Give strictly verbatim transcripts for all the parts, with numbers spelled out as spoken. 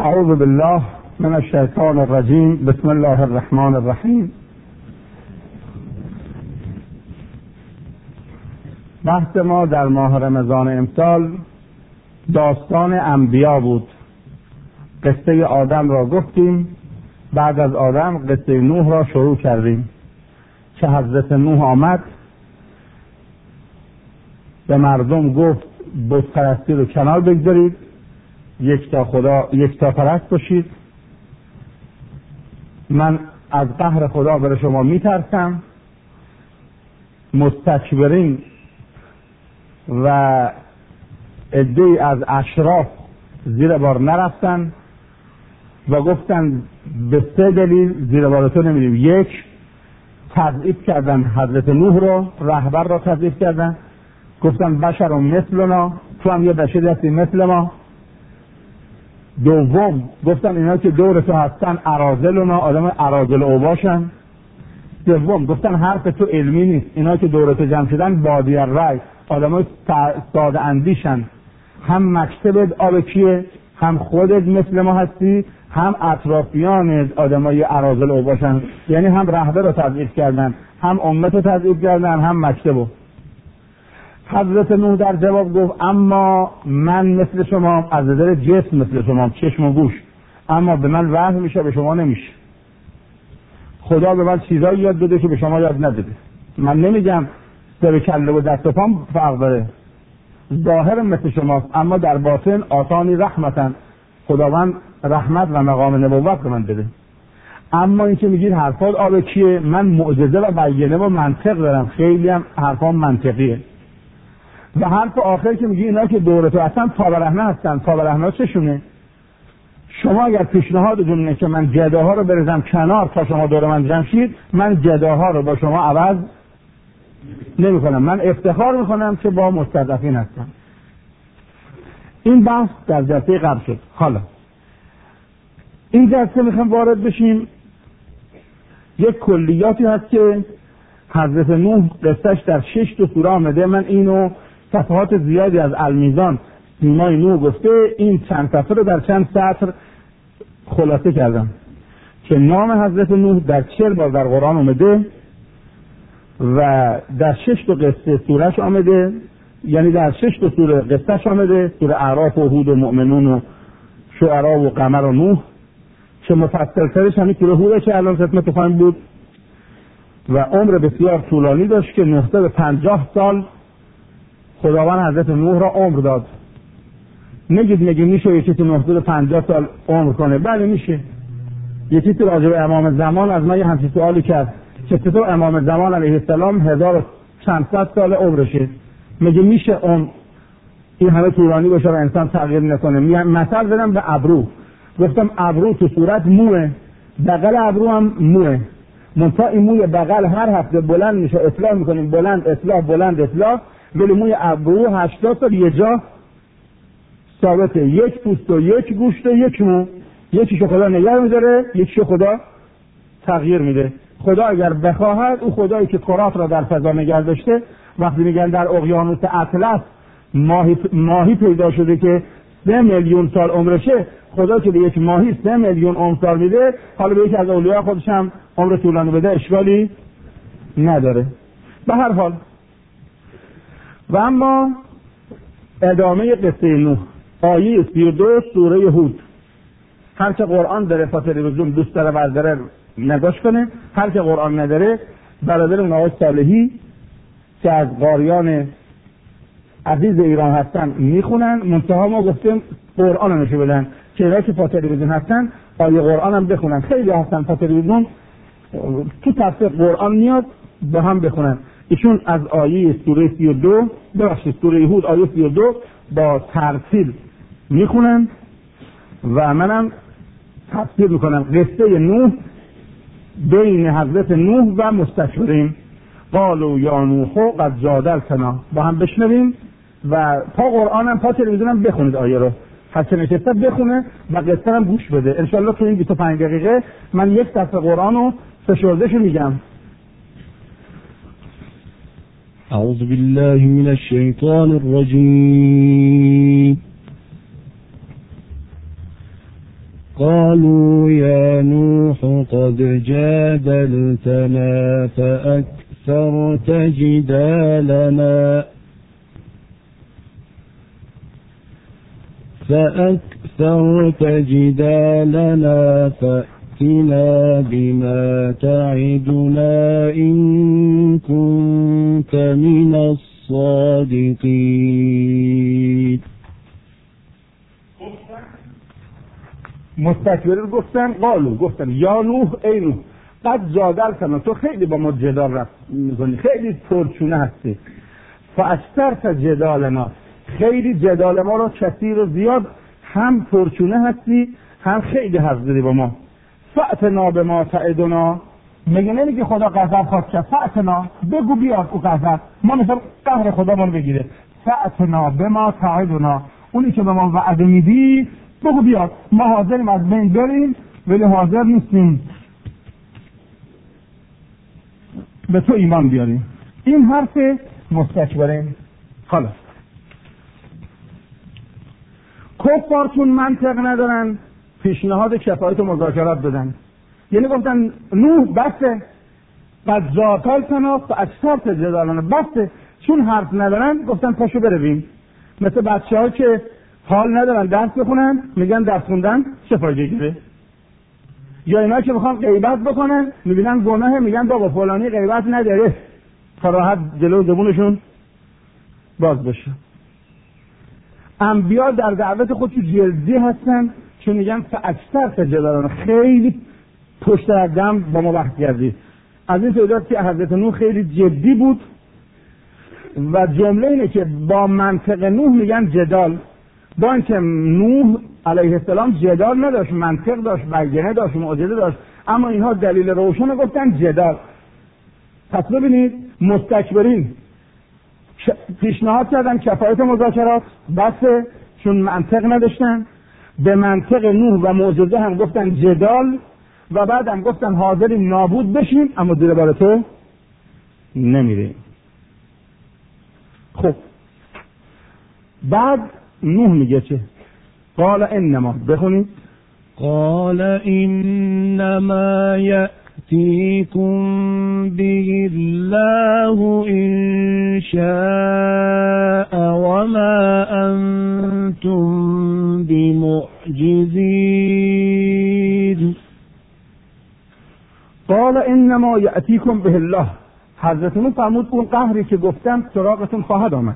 اعوذ بالله من الشیطان الرجیم. بسم الله الرحمن الرحیم. بحث ما در ماه رمضان امسال داستان انبیا بود. قصه آدم را گفتیم، بعد از آدم قصه نوح را شروع کردیم که حضرت نوح آمد به مردم گفت بت پرستی رو کنار بگذارید، یک تا خدا یک تا پرست باشید. من از قهر خدا برای شما میترسم. مستکبرین و عده‌ای از اشراف زیر بار نرفتن و گفتن به سه دلیل زیر بار تو نمیریم. یک، تضعیف کردن حضرت نوح رو، رهبر را تضعیف کردن، گفتن بشر مثلنا، تو هم یه بشری هستی مثل ما. دوم، گفتن اینا که دور تو هستن اراذلنا، آدم اراذل اوباشن. سوم، گفتن حرف تو علمی نیست، اینا که دور تو جمع شدن بادی الرأی، آدمای ساده اندیشن. هم مکتبت آب کیه، هم خودت مثل ما هستی، هم اطرافیانت آدمای اراذل اوباشن. یعنی هم رهبر رو تضعیف کردن، هم امت رو تضعیف کردن، هم مکتبو. حضرت نوح در جواب گفت اما من مثل شما، از نظر جسم مثل شما، چشم و گوش، اما به من وحی میشه، به شما نمیشه. خدا به من چیزایی یاد داده که به شما یاد نداده. من نمیگم سر کله و دست و پام فرق داره، ظاهر مثل شماست، اما در باطن آتانی رحمتن، خداوند رحمت و مقام نبوت به من داده. اما این که میگید حرفات آب کیه، من معجزه و بیانه و منطق دارم، خیلی هم حرفام منطقیه. و حرف آخر که میگی اینا که دورتو اصلا پابرهنه هستن، پابرهنه چشونه؟ شما اگر پیشنهادتون اینه که من جداها رو بریزم کنار تا شما دور من جمع شید، من جداها رو با شما عوض نمی کنم. من افتخار میکنم که با مستضعفین هستم. این بحث در جلسه قبل شد. حالا این جلسه میخوام وارد بشیم. یک کلیاتی هست که حضرت نوح قصهش در شش تا سوره آمده. من اینو صفحات زیادی از المیزان سیمای نوح گفته، این چند صفحه رو در چند سطر خلاصه کردم که نام حضرت نوح در چهل بار در قرآن آمده و در شش تا قصه سورهش آمده، یعنی در شش تا سوره قصهش آمده، سوره اعراف و هود و مؤمنون و شعرا و قمر و نوح، که مفصل‌ترش همین سوره هود که الان خدمت خواهیم بود و عمر بسیار طولانی داشت که نهصد و پنجاه سال خداوند حضرت نوح را عمر داد. نگید میگه میشه یکی تو نهصد و پنجاه سال عمر کنه؟ بله میشه. یکی تو راجع به امام زمان از من یه همچین سوالی کرد که چطور امام زمان علیه السلام هزار و چند صد سال عمرشه، میگه میشه اون این همه طولانی باشه و انسان تغییر نکنه؟ مثال زدم به ابرو، گفتم ابرو تو صورت موه، بغل ابرو هم موه، منتها این موی بغل هر هفته بلند میشه، اصلاح میکنیم، بلند اصلاح بلند اصلاح، ولی موی ابرو هشتاد سال یه جا ثابته، یک پوست و یک گوشت و یک مو، یکیشو خدا نگه میداره، یکیشو خدا تغییر میده. خدا اگر بخواهد، او خدایی که کرات را در فضا نگه داشته، وقتی میگن در اقیانوس اطلس ماهی, ماهی پیدا شده که سه میلیون سال عمرشه، خدا که به یک ماهی سه میلیون عمر سال میده، حالا به یک از اولیاء خودش هم عمر طولانی بده، اشکالی نداره. به هر حال و اما ادامه قصه نوح، آیه سی و دو سوره هود. هر که قرآن داره تا تلویزیون دوست داره و داره نگاش کنه، هر که قرآن نداره برادر نواز صالحی که از قاریان عزیز ایران هستن میخونن. منتها ما گفتیم قرآن رو نشون بدن که اینا که تا تلویزیون هستن آیه قرآن هم بخونن. خیلی هستن تا تلویزیون تو تفسیر قرآن میاد با هم بخونن. ایشون از آیه سوره سی و دو ببخشید سوره هود آیه سی و دو با ترتیل میخونن و منم تفسیر میکنم. قصه نوح بین حضرت نوح و مستکبرین. قالوا یا نوح قد جادلتنا. با هم بشنویم و تا قرآن هم تا تلویزیون هم بخونید آیه رو. هر نشسته بخونه و قصه هم گوش بده. انشالله تو این بیست و پنج دقیقه من یک صفحه قرآن رو فشردهشو میگم. اعوذ بالله من الشیطان الرجیم. قالوا يا نوح قد جادلتنا فأكثرت جدالنا فأكثرت جدالنا فأتنا بما تعدنا إن كنت من الصادقين. مستکبرین گفتن قالو گفتن یا نوح ای نوح قد جادلتنا تو خیلی با ما جدال میکنی، خیلی پرچونه هستی. فاکثرت جدالنا خیلی جدال ما رو کثیر و زیاد، هم پرچونه هستی هم خیلی حرف زدی با ما. فأتنا بما تعدنا میگه نمیگه خدا غضب خواست که فأتنا بگو بیاد او غضب ما مثل قهر خدا ما رو بگیره. فأتنا بما تعدنا اونی که به ما وعده میدی بگو بیاد، ما حاضریم از بین بریم ولی حاضر نیستیم به تو ایمان بیاریم. این حرف مستکبرین. خلاص کفار چون منطق ندارن پیشنهاد کفایت و مذاکرات دادن، یعنی گفتن نوح بسه قد جادلتنا فاکثرت جدالنا بسه، چون حرف ندارن گفتن پاشو برویم. مثل بچه ها که حال ندارن درس بخونن میگن درس خوندن چه فایده گیره، یا اینا که میخوان غیبت بکنن میبینن گناه میگن بابا فلانی غیبت نداره تا راحت جلو زبونشون باز بشه. انبیا در دعوت خودشون جلدی هستن چون میگن فاکثرت جدالنا خیلی پشت از دم با ما وقت کردی. از این تعداد که حضرت نوح خیلی جدی بود و جمله اینه که با منطق نوح میگن جدال، با اینکه نوح علیه السلام جدال نداشت، منطق داشت، بیانیه داشت، معجزه داشت، اما اینها دلیل روشن گفتن جدال. پس ببینید مستکبرین پیشنهاد کردن کفایت مذاکرات بسه چون منطق نداشتن، به منطق نوح و معجزه هم گفتن جدال و بعد هم گفتن حاضریم نابود بشیم اما زیر بار تو نمیریم. خب بعد نوح میگه چه؟ قال انما بخونید قال انما یأتیکم به الله ان شاء وما انتم بمعجزین. قال انما یأتیکم به الله، حضرت نوح فرمود اون قهری که گفتم سراغتون خواهد آمد.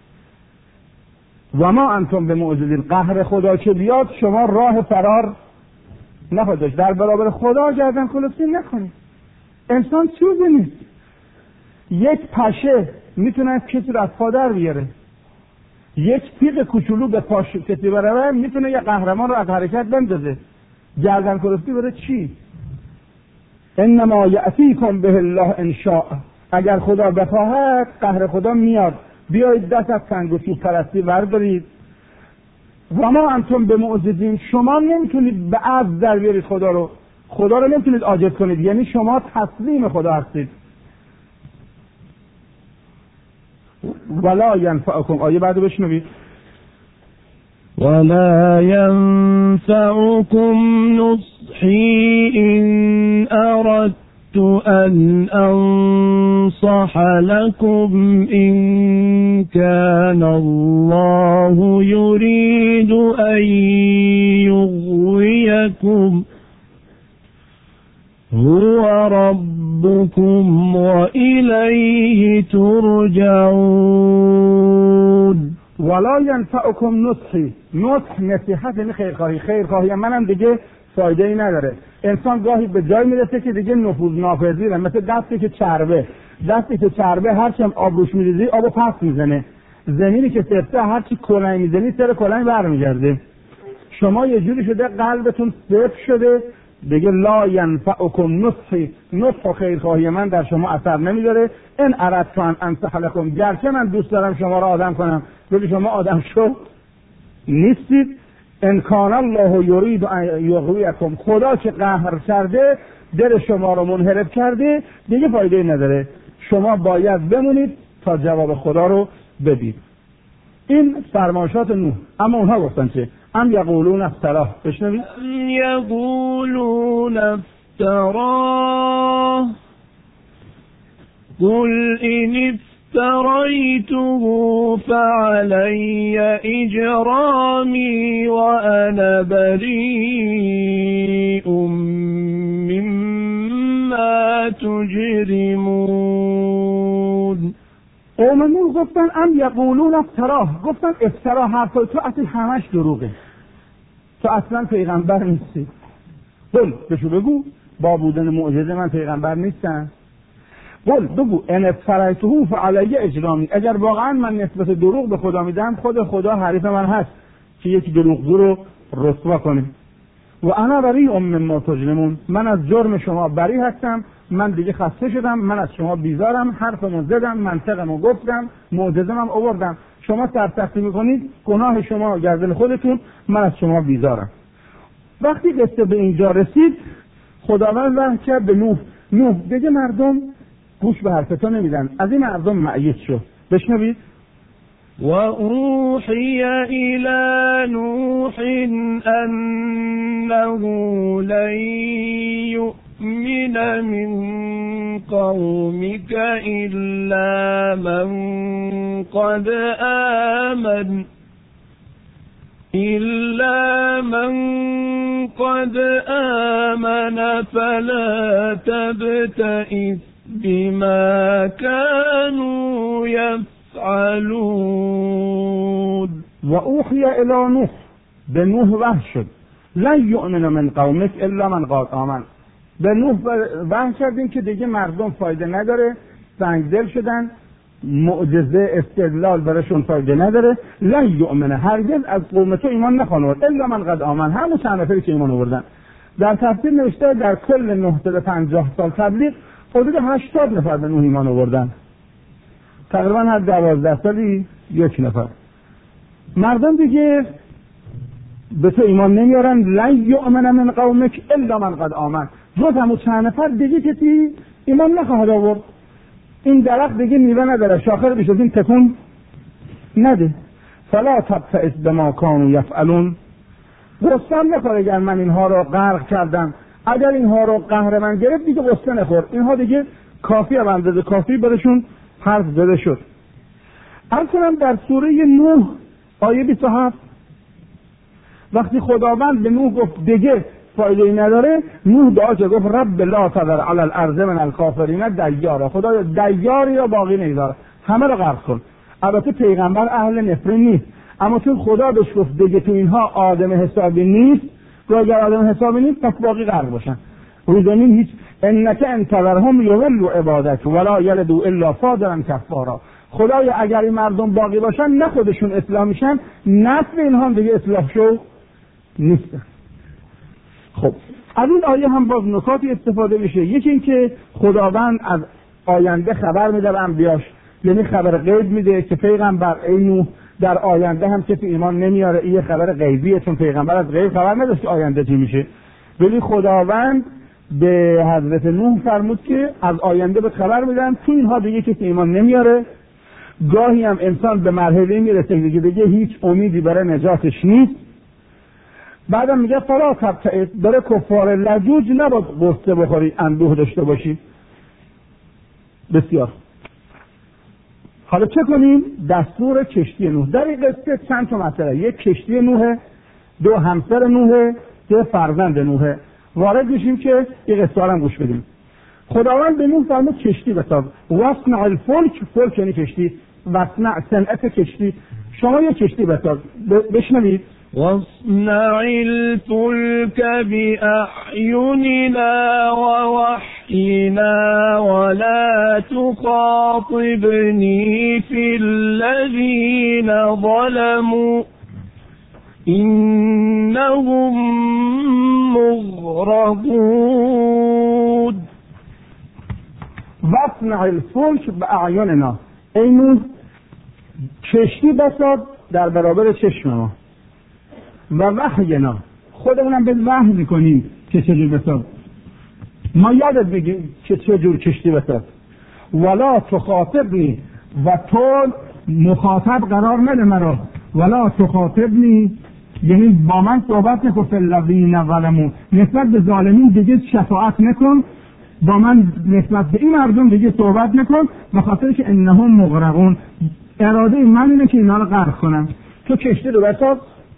و ما انتم به معجزین، قهر خدا که بیاد شما راه فرار نخواهید داشت، در برابر خدا گردن کلفتی نکنید. انسان چیزی نیست، یک پشه میتونه کسی رو از پا در بیاره، یک تیغ کوچولو به پاش کسی بره میتونه یک قهرمان رو از حرکت بندازه. گردن کلفتی بره چی؟ انما یأتیکم به الله ان شاء، اگر خدا بخواهد قهر خدا میاد. بیایید دست از سنگ و چوب پرستی بردارید. و ما انتم به معجزین، شما نمیتونید به عجز در بیارید خدا رو، خدا رو نمیتونید عاجز کنید، یعنی شما تسلیم خدا هستید. ولا ینفعکم، آیه بعد بشنوید. ولا ينفعكم نصحي إن أردت أن أنصح لكم إن كان الله يريد أن يغويكم هو ربكم وإليه ترجعون. ولا ینفعکم نصحی، نصح نصیحت یعنی خیرخواهی، خیرخواهی منم دیگه فایده ای نداره. انسان گاهی به جای میرسه که دیگه نفوذ ناپذیره، مثل دستی که چربه، دستی که چربه هرچی هم آب روش میریزی آبو پس میزنه، زمینی که سفته هرچی کلنگ میزنی سر کلنگ برمیگرده. شما یه جوری شده قلبتون سفت شده دیگه لا ینفعکم نصحی، نصح و خیرخواهی من در شما اثر نمیداره. ان اردت ان انصح لکم، گرچه من دوست دارم شما را آدم کنم ولی شما آدم شو نیستید. ان کان الله یرید ان یغویکم، خدا که قهر کرده دل شما رو منحرف کرده دیگه فایده نداره، شما باید بمونید تا جواب خدا رو بدید. این فرمایشات نوح. اما اونها گفتن چه؟ ام یقولون افتراه. بشنوید. ام یقولون افتراه قل این افتریته فعلی اجرامی و انا بریء مما تجرمون. قوم نوح گفتن ام یقولون افتراه، گفتن افترا حرفای تو اصلا همش دروغه، تو اصلا پیغمبر نیستی. قل بشو بگو با بودن معجزه من پیغمبر نیستم. قل بگو ان افتریته فعلی اجرامی، اگر واقعا من نسبت دروغ به خدا میدم خود خدا حریف من هست که یکی دروغگو رو رسوا کنه. و انا بریء مما تجرمون، من از جرم شما بری هستم، من دیگه خسته شدم، من از شما بیزارم، حرفمو زدم، منطقمو گفتم، معجزه‌ام آوردم، شما سرسختی میکنید، گناه شما گردن خودتون، من از شما بیزارم. وقتی قصه به اینجا رسید خداوند وحی کرد به نوح. نوح دیگه مردم گوش به حرف تو نمیدن، از این مردم مأیوس شد. بشنوید. وأوحي إلى نوح أنه لن يؤمن من قومك إلا من قد آمن إلا من قد آمن فلا تبتئس بما كانوا يفعلون. و اوحی الی نوح، به نوح وحی شد لن یؤمن من قومک الا من قد آمن. به نوح وحی کردیم که دیگه مردم فایده نداره، سنگدل شدن، معجزه استدلال براشون فایده نداره. لن یؤمن، هرگز از قوم تو ایمان نخواهند الا من قد آمن، همون چند نفری که ایمان آوردن. در تفسیر نوشته در کل نهصد و پنجاه سال تبلیغ حدود هشتاد نفر به نوح ایمان آوردن، تقریبا هر دوازده سالی یک نفر. مردم دیگه به تو ایمان نمیارن. لن یؤمن من قومک الا من قد آمن، جز همون چند نفر دیگه کسی ایمان نخواهد آورد. این درخت دیگه میوه نداره، شاخه بیش از این تکون نده. فلا تبتئس بما کانوا یفعلون، غصه نخور اگر من اینها رو غرق کردم، اگر اینها رو قهر من گرفت دیگه غصه نخور، اینها دیگه کافی هم اندازه کافی برشون حرف زده شد. اصلا در سوره نوح آیه بیست و هفت وقتی خداوند به نوح گفت دیگه فایده نداره، نوح دعا کرد گفت رب لا تذر علی الارض من الکافرین دیارا، خدا دیاری را باقی نمیذاره، همه رو غرق کن. البته پیغمبر اهل نفرین نیست، اما چون خدا بهش گفت دیگه تو اینها آدم حسابی نیست، و اگر آدم حسابی نیست پس باقی غرق باشن. روزنین هیچ انک انتظرهم یولوا عبادک ولا یلدوا الا فاجرا کفارا. خدایا اگر این مردم باقی باشن نه خودشون اصلاح میشن، نسل اینها دیگه اصلاح شو نیستن. خب از این آیه هم باز نکاتی استفاده میشه. یکی این که خداوند از آینده خبر میده به انبیاش، یعنی خبر غیب میده که پیغمبر ای نوح در آینده هم کسی ایمان نمیاره، این خبر غیبیه، چون پیغمبر از غیب خبر نداشت آینده چی میشه. ولی خداوند به حضرت نوح فرمود که از آینده به خبر میدن، تو اینها دیگه کسی ایمان نمیاره. گاهی هم انسان به مرحله میرسه دیگه دیگه هیچ امیدی برای نجاتش نیست. بعدم میگه فلا تبتئس، برای کفار لجوج نباید غصه بخوری، اندوه داشته باشی. بسیار. حالا چه کنیم؟ دستور کشتی نوح. در این قصه چند تا مسئله، یک کشتی نوح، دو همسر نوح، سه فرزند نوح. وارد میشیم که این قصه هم گوش بدیم. خداوند به نوح فرمود کشتی بساز. واصنع الفلک، فلک یعنی کشتی، واصنع صنعت کشتی، شما یه کشتی بساز. بشنوید. واصنع الفلك بأعيننا ووحينا ولا تخاطبني في الذين ظلموا إنهم مغرقون. واصنع الفلك بأعيننا، ای نوح کشتی بساز در برابر چشم ما، و وحینا، خودمونم به وحی میکنیم که چجور بساز، ما یادت بگیم که چجور کشتی بساز. ولا تخاطبنی، و تو مخاطب قرار نده مرا، ولا تخاطبنی یعنی با من صحبت نکن فی الذین ظلموا، نسبت به ظالمین دیگه شفاعت نکن، با من نسبت به این مردم دیگه صحبت نکن، به خاطر که انهم مغرقون، اراده من اینه که اینا رو غرق کنم. تو کشتی رو بساز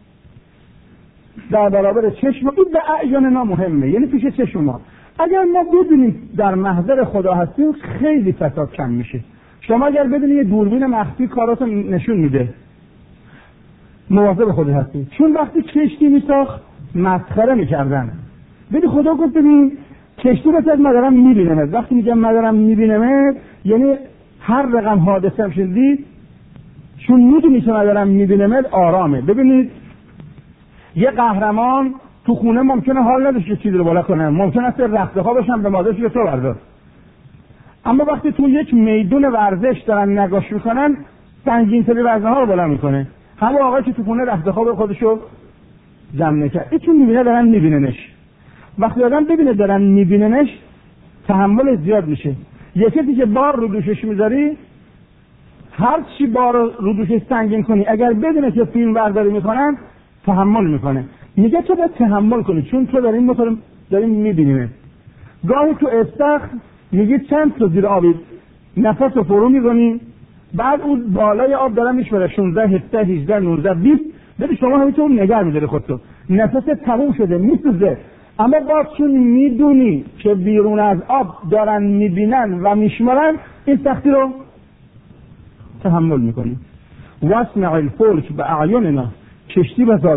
در برابر چشم، این به اعیاننا مهمه، یعنی پیش چشم ما. اگر ما بدونیم در محضر خدا هستیم خیلی فساد کم میشه. شما اگر بدونید یه دوربین مخفی کاراتو نشون میده، مواظب خودت هستی. چون وقتی کشتی میساخت مسخره میکردن. ببین خدا گفت ببین کشتی بساز من دارم میبینمت. وقتی میگم من دارم میبینمت یعنی هر رقم حادثه هم شدید چون میدونی که من دارم میبینمت آرامه. ببینید یه قهرمان تو خونه ممکنه حال نداشته چیزی رو بالا کنه، ممکنه است رخت خوابش هم به مادرش رو تو بردار، اما وقتی تو یک میدون ورزش دارن نگاش میکنن سنگین تری وزنه ها رو بالا میکنه. همه آقایی که تو خونه رخت خواب خودشو جمع نکرد، این چون میبینه دارن میبیننش. وقتی آدم ببینه دارن میبیننش تحمل زیاد میشه. یکی که بار رو دوشش میذاری هر چی بار رو دوشش سنگین کنی اگر بدونه که فیلم برداری میکنن تحمل میکنه. میگه تو باید تحمل کنی چون تو داریم موتور داریم میبینیم. گاهی تو استخر میگه چند تا زیر آبی نفس رو فرو میکنی، بعد اون بالای آب دارن میشوره شانزده هفده هجده نوزده بیست، ببین شما همینطور نگه میداری خودتو، نفس تموم شده میسوزه، اما باز چون میدونی که بیرون از آب دارن میبینن و میشمارن این سختی رو تحمل میکنی. واصنع الفلک باعیننا، کشتی بساز.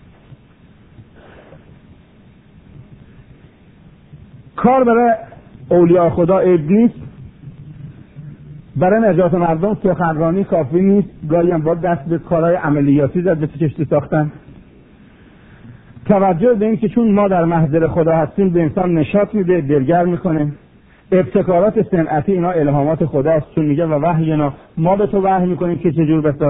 کار برای اولیاء خدا عیب نیست، برای نجات مردم سخنرانی کافی نیست، گاهی هم باید دست به کارهای عملیاتی زد به کشتی ساختن. توجه به این که چون ما در محضر خدا هستیم به انسان نشاط میده، دلگر میکنه. ابتکارات صنعتی اینا الهامات خداست، چون میگه و وحی اینا ما به تو وحی میکنیم که چجور بساز.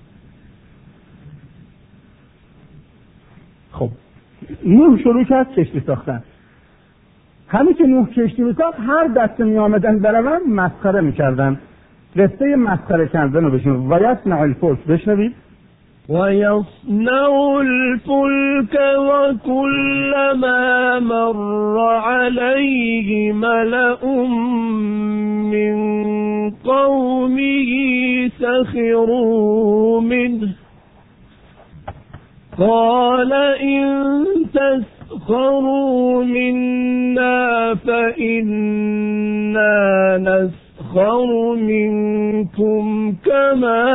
خب نوح شروع کرد کشتی ساختن. همین که نوح کشتی میساخت هر دست می آمدن برون مسخره میکردن. قصه مسخره کردن رو بشنوید. و یصنع الفلک، بشنوید. ويصنع الفلك وكلما مر عليه ملأ من قومه سخروا منه قال إن تسخروا منا فإنا نسخر منكم كما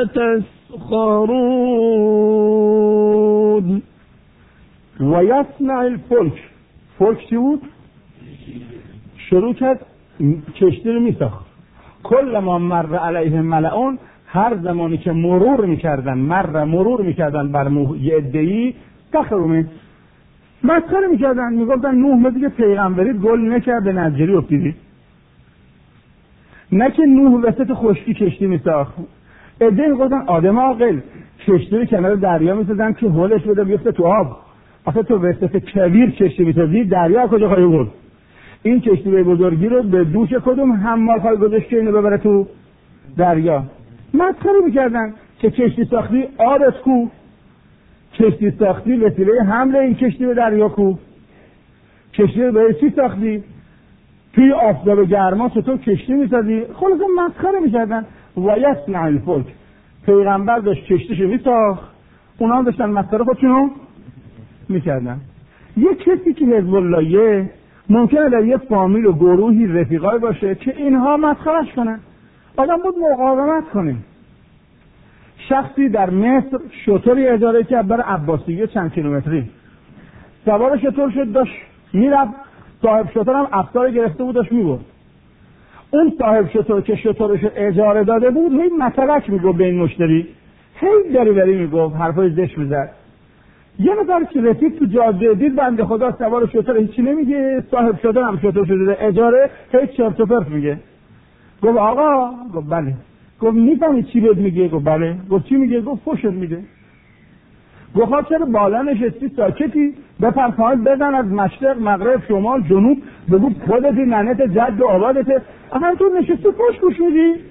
تسخرون. و یصنع الفلک، فلک چی بود؟ شروع کرد کشتی رو میساخت. کل ما مر علیه ملعون، هر زمانی که مرور میکردن مر مرور میکردن بر یه عده‌ای تخرومه مسخره میکردن، میگفتن نوح ما دیگه پیغمبرید گل نکرد به نجاری افتیدید. نه که نوح وسط خشکی کشتی میساخت. عده‌ای میگفتن آدم عاقل کشتی رو کنار دریا میسازن که هولش بده بیفته تو آب. آخه تو وسط کویر کشتی میسازی دریا کجا خواهی برد؟ این کشتی به بزرگی رو به دوش کدوم حمال خواهی گذاشت که اینو ببره تو دریا؟ مسخره میکردن که کشتی ساختی آبت کو، کشتی ساختی وسیله حمل این کشتی به دریا کو، کشتی رو به چی ساختی؟ توی آفتاب گرما چطور کشتی میسازی؟ خلاصه مسخره میکردن. و یصنع الفلک، پیغمبر داشت کشتیشو میساخت، اونا هم داشتن مسخره خودشونو میکردن. یه کسی که حزب اللهیه ممکنه در یه فامیل و گروهی رفیقای باشه که اینها مسخرش کنن، آدم بود مقاومت کنه. شخصی در مصر شتری اجاره کرد برای عباسیه چند کیلومتری، سوار شتر شد داشت میرفت، صاحب شتر هم افسار گرفته بود داشت میبرد. اون صاحب شتر که شترش اجاره داده بود هی مسلک میگفت به این مشتری، هی دری بری میگفت، حرفای زشت میزد. یه نفر که رفیق تو جاده دید بنده خدا سوار شتر هیچی نمیگه، صاحب شتر هم شتر شده اجاره هی چرت و پرت میگه. گفت آقا، گفت بله. گفت میفهمی چی بهت میگه؟ گفت بله. گفت چی میگه؟ گفت فحشت میده. گفت چرا بالا نشستی ساکتی؟ بپر پایین بزن از مشرق مغرب شمال جنوب، بگو خودتی ننت جد و آبادته، اما تو نشستی پشت گوش میدی؟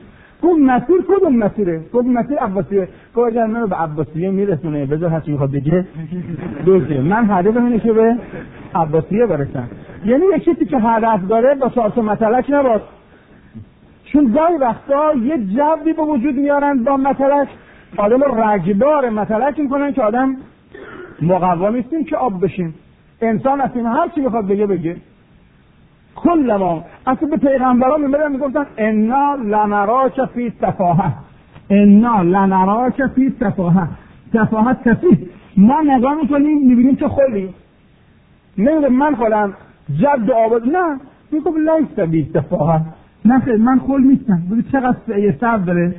گفت مسیر کدوم مسیره؟ گفت مسیر عباسیه. گفت اگر منو به عباسیه میرسونه بذار هرچی میخواد بگه دوزه، من هدفم اینه که به عباسیه برسم. یعنی یک چیزی که هدف داره با چهار تا مطلق نباش، چون گاهی وقتا یه جوی به وجود میارن با مطلق آدم رو رگبار مطلق میکنن که آدم مقوا نیستیم که آب بشیم. انسان هستیم هر چی میخواد بگه بگه. کل ما اصلا به پیغمبران میمدن میگفتن انا لنراک فی سفاهه، انا لنراک فی سفاهه. سفاهه سفیه، ما نگاه میکنیم میبینیم که خلی نمیده من خودم جد آباد، نه میگم لیس بی سفاهه، نه خیلی من خل نیستم. ببین چقدر یه سر داره.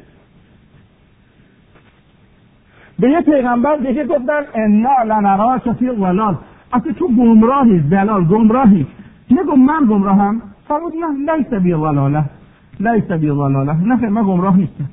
به یه پیغمبر دیگه گفتن انا لنراک فی ضلال، اصلا تو گمراهی، ضلال گمراهی. نگم من گمراهم، فرمود نه لیس بی ضلاله، لیس بی ضلاله، نه من گمراه نیستم.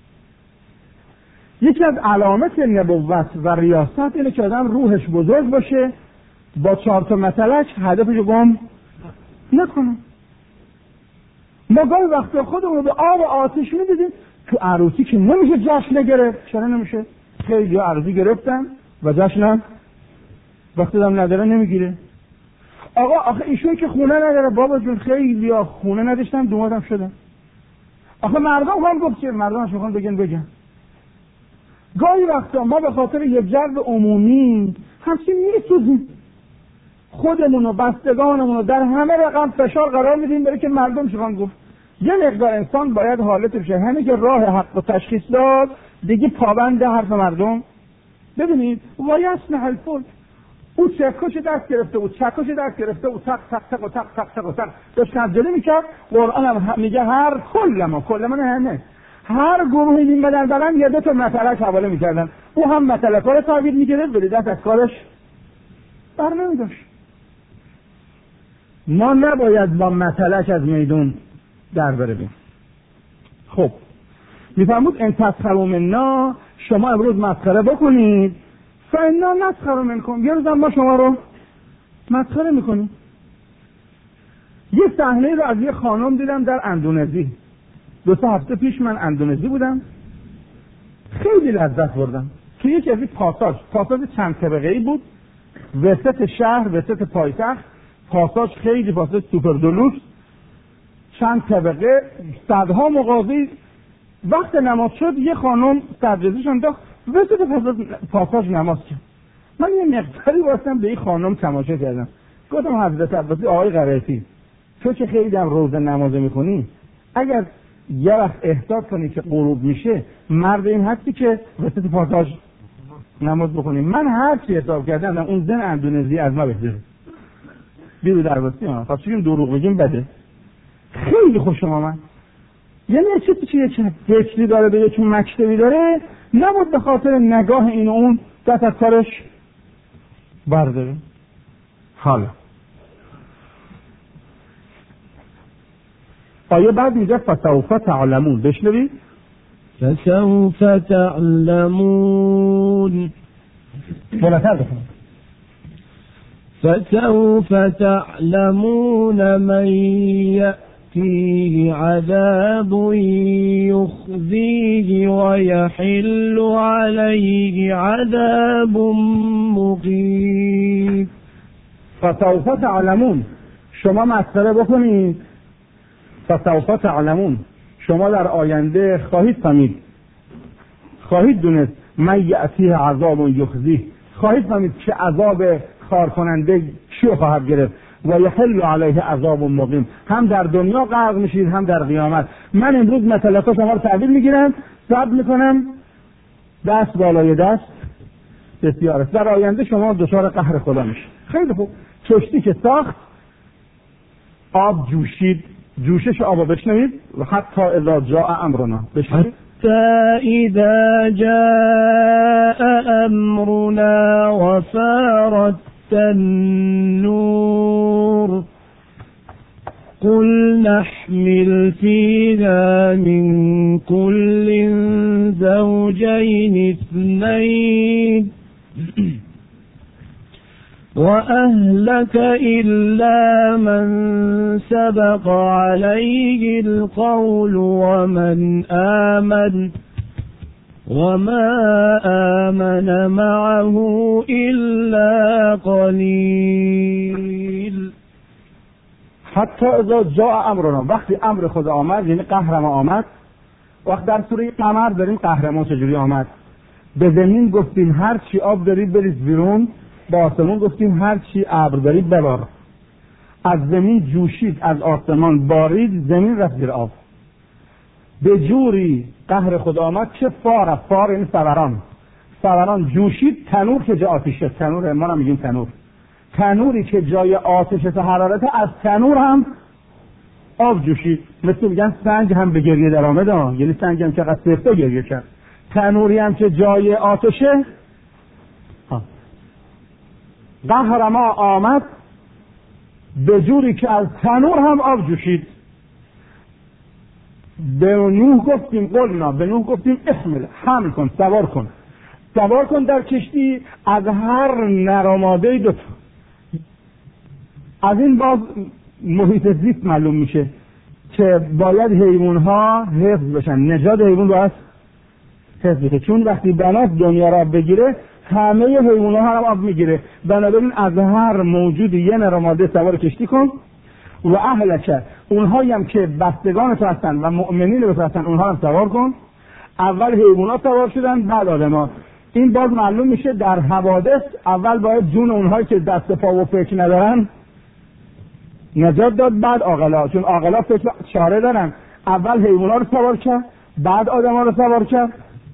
یکی از علامت نبوت و ریاست اینه که آدم روحش بزرگ باشه، با چهار تا مطلق هدفش گم نکنه. ما گاهی وقتا خودمون رو به آب و آتش میدیدیم. تو عروسی که نمیشه جشن گرفت. چرا نمیشه؟ خیلی عروسی گرفتن و جشن وقتی دم نداره نمیگیره. آقا آخه ایشون که خونه نداره بابا جون، خیلی ها خونه نداشتن دومادم شدن. آخه مردم هم گفت چه مردم شما بگن بگن. گاهی وقتا ما به خاطر یه جو عمومی همچین میسوزیم، خودمون و بستگانمون رو در همه رقم فشار قرار میدیم برای که مردم شما گفت. یه مقدار انسان باید حالت بشه همین که راه حق و تشخیص داد دیگه پابند حرف مردم. ببینید وایسن الفل، او چکش دست گرفته بود، چکش دست گرفته بود، تق تق تق و تق تق تق و تق داشت نزدلی میکرد. قرآن هم میگه هر کل ما کل ما همه هر گروهی میمدن دارن یه دو تا مطلق حواله میکردن، او هم مطلقا رو تحویل میگرفت ولی دست از کارش بر نمیداشت. ما نباید با مطلق از میدون در بریم. خب میفرمود ان تسخروا منا، شما امروز مسخره بکنید، فانا نسخر منکم، یه روز ما شما رو مسخره میکنیم. یه صحنه رو از یه خانم دیدم در اندونزی. دو سه هفته پیش من اندونزی بودم، خیلی لذت بردم. توی یکی از این پاساژ، پاساژ چند طبقه‌ای بود وسط شهر، وسط پایتخت. پاساژ خیلی پاساژ سوپر دلوکس، چند طبقه، صدها مغازه. وقت نماز شد یه خانم سجاده‌اش انداخت وسط پاساژ نماز کرد. من یه مقداری واسم به این خانم تماشا کردم. گفتم حضرت عباسی آقای قرائتی، تو که خیلی هم روزه نماز میخونی، اگر یه وقت احساس کنی که غروب میشه مرد این هستی که وسط پاساژ نماز بخونی؟ من هر چی حساب کردم اون زن اندونزی از ما بهتره. بیرو درواسی ها خب چون دروغ بگیم بده. خیلی خوشم آمد. یعنی چیزی که یک ذکری داره به یک مکتبی داره نبود به خاطر نگاه این و اون دست از کارش برداره. حالا آیه بعد میگه فسوف تعلمون، بشنوید فسوف تعلمون، بلندتر بخونید. فسوف تعلمون من يأتيه عذاب يخزيه ويحل عليه عذاب مقيم. فسوف تعلمون، شما مسخره بکنید. فسوف تعلمون، شما در آینده خواهید فهمید، خواهید دونست من یأتیه عذاب یخزیه، خواهید فهمید چه عذاب خار کننده چیو خواهد گرفت. و یحل علیه عذاب مقیم، هم در دنیا غرق میشید هم در قیامت. من امروز مطلقا شما رو تحویل میگیرم، صبر میکنم، دست بالای دست بسیار است. در آینده شما دچار قهر خدا میشید. خیلی خوب. کشتی که ساخت، آب جوشید، جوشش آب بشنوید. و حتی اذا جاء امرنا، بشنوید. حتى إذا جاء أمرنا وفارت النور قل نحمل فيها من كل زوجين اثنين وأهلك إلا من سبق عليه القول ومن آمن وما آمن معه إلا قلیل. حتی اذا جاء امرنا، وقتی امر خدا آمد یعنی قهر ما آمد. وقت در سوره قمر داریم قهر ما چجوری آمد. به زمین گفتیم هر چی آب دارید بریز بیرون، به آسمون گفتیم هر چی ابر دارید ببار. از زمین جوشید، از آسمان بارید، زمین رفت زیر آب. به جوری قهر خدا آمد که فار فار این سوران سوران جوشید. تنور که جای آتشه، تنور ما هم میگیم تنور، تنوری که جای آتش و حرارت، از تنور هم آب جوشید. مثل میگن سنگ هم به گریه در آمد، یعنی سنگ هم که قد سفته گریه کرد. تنوری هم که جای آتشه، قهر ما آمد به جوری که از تنور هم آب جوشید. به نوح گفتیم قلنا، به نوح گفتیم احمل، حمل کن، سوار کن، سوار کن در کشتی از هر نرماده دو تا. از این باز محیط زیست معلوم میشه که باید حیوان ها حفظ بشن، نژاد حیوان باید حفظ بشه، چون وقتی بنات دنیا را بگیره همه حیوان ها هم آب میگیره. بنابراین از هر موجودی یه نرماده سوار کشتی کن. و اهلک، اونهایی هم که بستگان تو هستن و مؤمنین تو هستن اونها هم سوار کن. اول حیوانات سوار شدن بعد آدم‌ها. این باز معلوم میشه در حوادث اول باید جون اونهایی که دست پا و فکر ندارن نجات داد، بعد عاقلا، چون عاقلا فکر چاره دارن. اول حیوانات رو سوار کرد بعد آدم‌ها رو سوار کرد.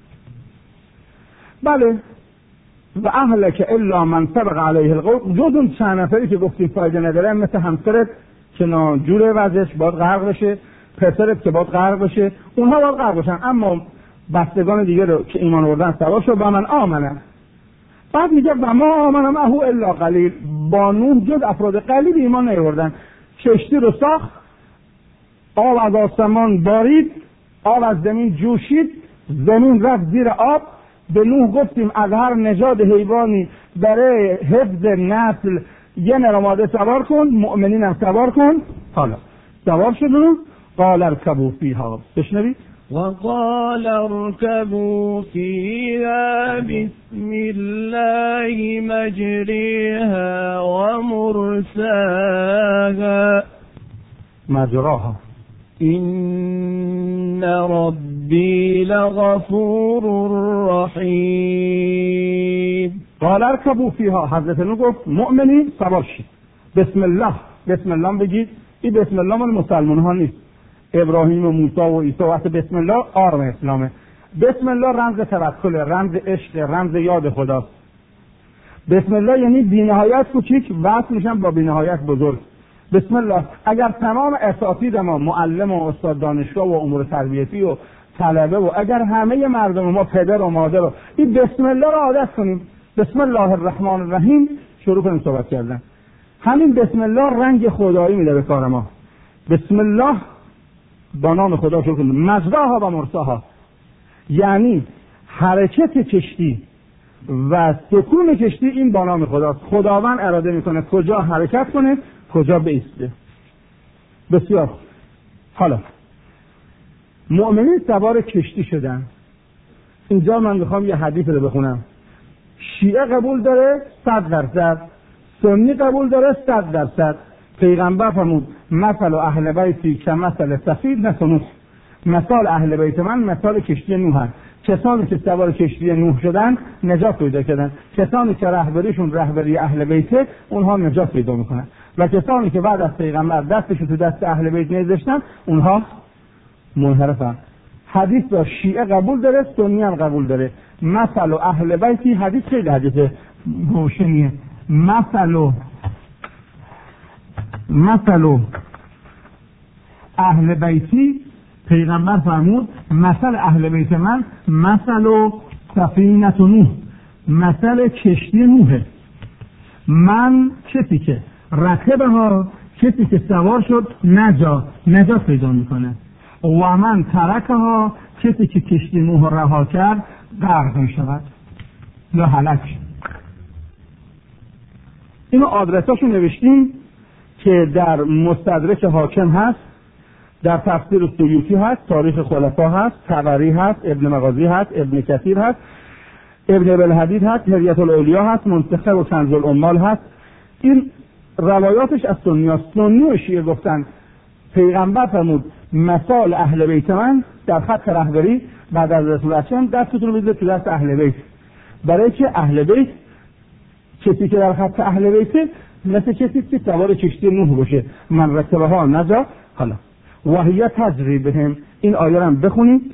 بله. و اهلک الا من سبق علیه القول، جز اون چند نفری که گفتیم فایده نداره، مثل همسرت که جوره وضعش باید غرق بشه، پسرت که باید غرق بشه، اونها باید غرق بشن. اما بستگان دیگه رو که ایمان آوردن سوار شد با من آمنه. بعد میگه و ما آمنم اهو الا قلیل، با نوح جز افراد قلیل ایمان نیاوردن. کشتی رو ساخت، آب از آسمان بارید، آب از زمین جوشید، زمین رفت زیر آب. به نوح گفتیم از هر نژاد حیوانی برای حفظ نسل یه نرماده سوار کن، مؤمنین هم سوار کن. حالا سوار شدن، قال ارکبوا فیها، بشنوید. وقال اركبوا فيها بسم الله مجريها ومرساها مجراها إن ربي لغفور رحيم. قال اركبوا فيها، حضرت نوح گفت مؤمنین سوار شید. بسم الله، بسم الله بگید. این بسم الله مال مسلمان ها نیست. ابراهیم و موسی و عیسی وقت بسم الله آرم اسلامه. بسم الله رمز توکل، رمز عشق، رمز یاد خداست. بسم الله یعنی بی‌نهایت کوچیک وصل میشن با بی‌نهایت بزرگ. بسم الله. اگر تمام اساتید ما، معلم و استاد دانشگاه و امور تربیتی و طلبه و اگر همه مردم ما، پدر و مادر رو این بسم الله رو عادت کنیم، بسم الله الرحمن الرحیم شروع کنیم صحبت کردن. همین بسم الله رنگ خدایی میده به کار ما. بسم الله با نام خدا شروع کنیم. مجراها و مرساها یعنی حرکت کشتی و سکون کشتی این با نام خداست. خداوند اراده میکنه کجا حرکت کنه کجا بایسته. بسیار. حالا مؤمنین سوار کشتی شدن. اینجا من میخوام یه حدیث رو بخونم. شیعه قبول داره صد درصد، سنی قبول داره صد درصد. پیغمبر فرمود مثل اهل بیتی که مثل سفید نسنوس، مثال اهل بیت من مثال کشتی نوح هست. کسانی که سوار کشتی نوح شدن نجات پیدا کردن، کسانی که رهبریشون رهبری اهل بیت اونها نجات پیدا میکنن، و کسانی که بعد از پیغمبر دستشون تو دست اهل بیت نذاشتن اونها منحرفن. حدیث را شیعه قبول داره، سنی هم قبول داره. مثل اهل بیتی، حدیث خیلی حدیث روشنیه. مثل مثل اهل بیتی، پیغمبر فرمود مثل اهل بیت من مثل سفینه نوح، مثل کشتی نوحه. من کسی که رکبه ها، کسی که سوار شد نجا نجات پیدا میکنه، و من ترکه ها، کسی که کشتی نوح رها کرد غرق میشود یا هلاک. اینو آدرساشو نوشتیم که در مستدرک حاکم هست، در تفسیر سیوطی هست، تاریخ خلفا هست، طبری هست، ابن مغازی هست، ابن کثیر هست، ابن ابوالحدید هست، هریة الاولیا هست، منتخب و کنز الاموال هست. این روایاتش از سنی هست. سنی و شیعه گفتن پیغمبر فرمود مثال اهل بیت من در خط رهبری بعد از رسول اکرم دستتون رو بذارید تو دست اهل بیت، برای که اهل بیت کسی که در خط اهل بیت مثل کسی که سوار کشتی نوح باشه، من رکبها نجا. حالا وهی تجری بهم، این آیه رو بخونید.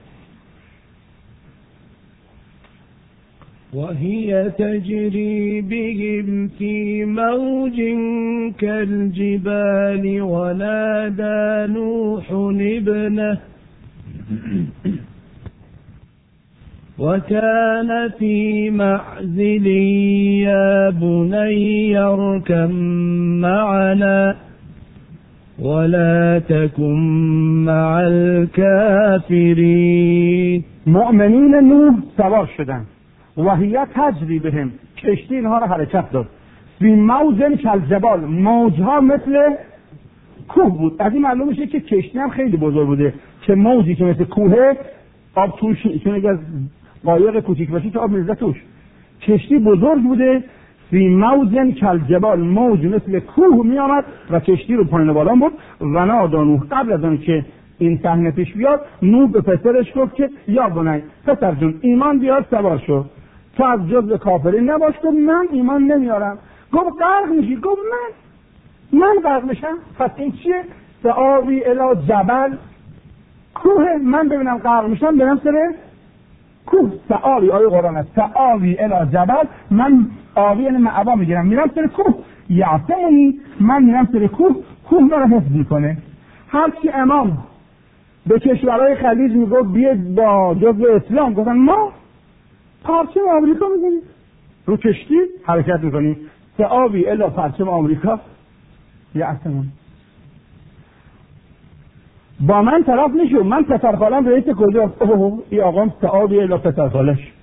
وهي تجري بهم في موج كالجبال ونادى نوح ابنه وكان في معزل يا بني اركب معنا ولا تكن مع الكافرين. مؤمنین نوح سوار شدن، وهیه تجری بهم، کشتی اینها رو حرکت داد. فی موج کالجبال، موجها مثل کوه بود. از این معلوم میشه که کشتی هم خیلی بزرگ بوده که موجی که مثل کوه آب توش، چون اگه از قایق کوچیک باشه که آب میریزه توش. کشتی بزرگ بوده. فی موج کالجبال، موج مثل کوه می آمد و کشتی رو پایین بالا برد. و نادی نوح، قبل از اون که این صحنه پیش بیاد، نوح به پسرش گفت که یا بنی، پسر جون ایمان بیار سوار شو، تو از جزء کافرین نباش. گفت من ایمان نمیارم. گفت غرق میشی. گفت من من غرق میشم؟ پس این چیه؟ سآوی الی جبل، کوه، من ببینم غرق میشم برم سر کوه. سآوی، آیه قرآن است، سآوی الی جبل، من آوی یعنی معوا میگیرم میرم سر کوه. یعصمنی، من میرم سر کوه، کوه رو حفظ میکنه. هرچی امام به کشورهای خلیج میگفت بیاید با جزء اسلام، گفتن ما پرچم آمریکا میزنیم، رو کشتی حرکت میکنیم. سآوی الی پرچم آمریکا یعصمنی. با من طرف نشو، من پسرخالم رئیس کجاست؟ اوه ای آقام سآوی الی پسرخالش.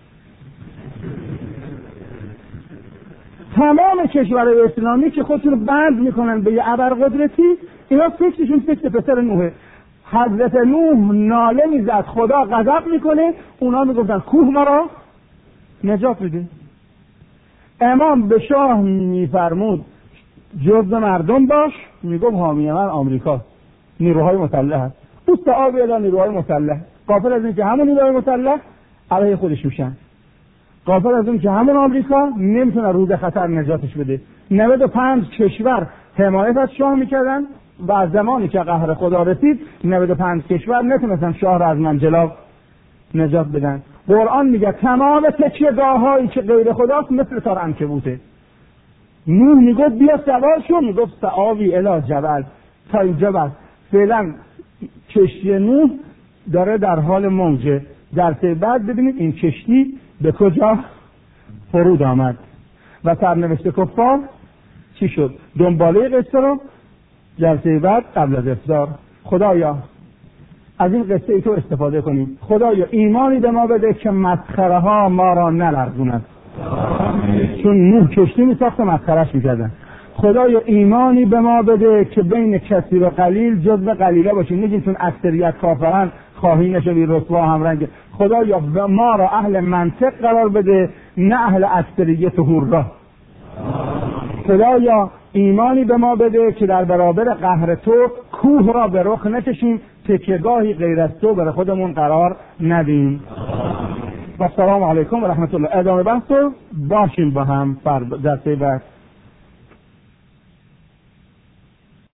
تمام کشورهای اسلامی که خودشون رو بند میکنن به یه ابرقدرتی، اینا فکرشون فکر پسر نوحه. حضرت نوح ناله میزد، خدا غضب میکنه، اونا میگفتن کوه ما را نجات بده. امام به شاه میفرمود جزء مردم باش، میگفت حامی من آمریکا، نیروهای مسلح هست. او سآوی الی نیروهای مسلح، غافل از این که همون نیروهای مسلح علیه خودش میشن، غافل از این که همون آمریکا نمیتونه روز خطر نجاتش بده. نود و پنج کشور حمایت از شاه میکردن و از زمانی که قهر خدا رسید نود و پنج کشور نتونستن شاه را از منجلاب نجات بدن. قرآن میگه تمام تکیه‌گاه هایی که غیر خداست مثل تار عنکبوته. نوح میگفت بیا سوار شو، میگفت سآوی الی جبل. تا اینجا بس. فعلا کشتی نوح داره در حال موجه. در بعد ببینید این کشتی به کجا فرود آمد و سرنوشت کفار چی شد. دنباله قصه رو جلسه بعد قبل از افطار خدایا از این قصه ای تو استفاده کنیم. خدایا ایمانی به ما بده که مسخره ها ما را نلرزوند، چون نوح کشتی می ساخت و مسخرهش می کردن. خدایا ایمانی به ما بده که بین کثیر و قلیل جزو قلیله باشیم، نگیم چون اکثریت کافرن خواهی نشوی رسوا هم رنگ. خدایا ما را اهل منطق قرار بده، نه اهل اکثریت و هورا. خدایا ایمانی به ما بده که در برابر قهر تو کوه را به رخ نکشیم، تکیه‌گاهی غیر از تو برای خودمون قرار ندیم. و السلام علیکم و رحمت الله. ادامه بحث رو باشیم با هم در جلسه بعد.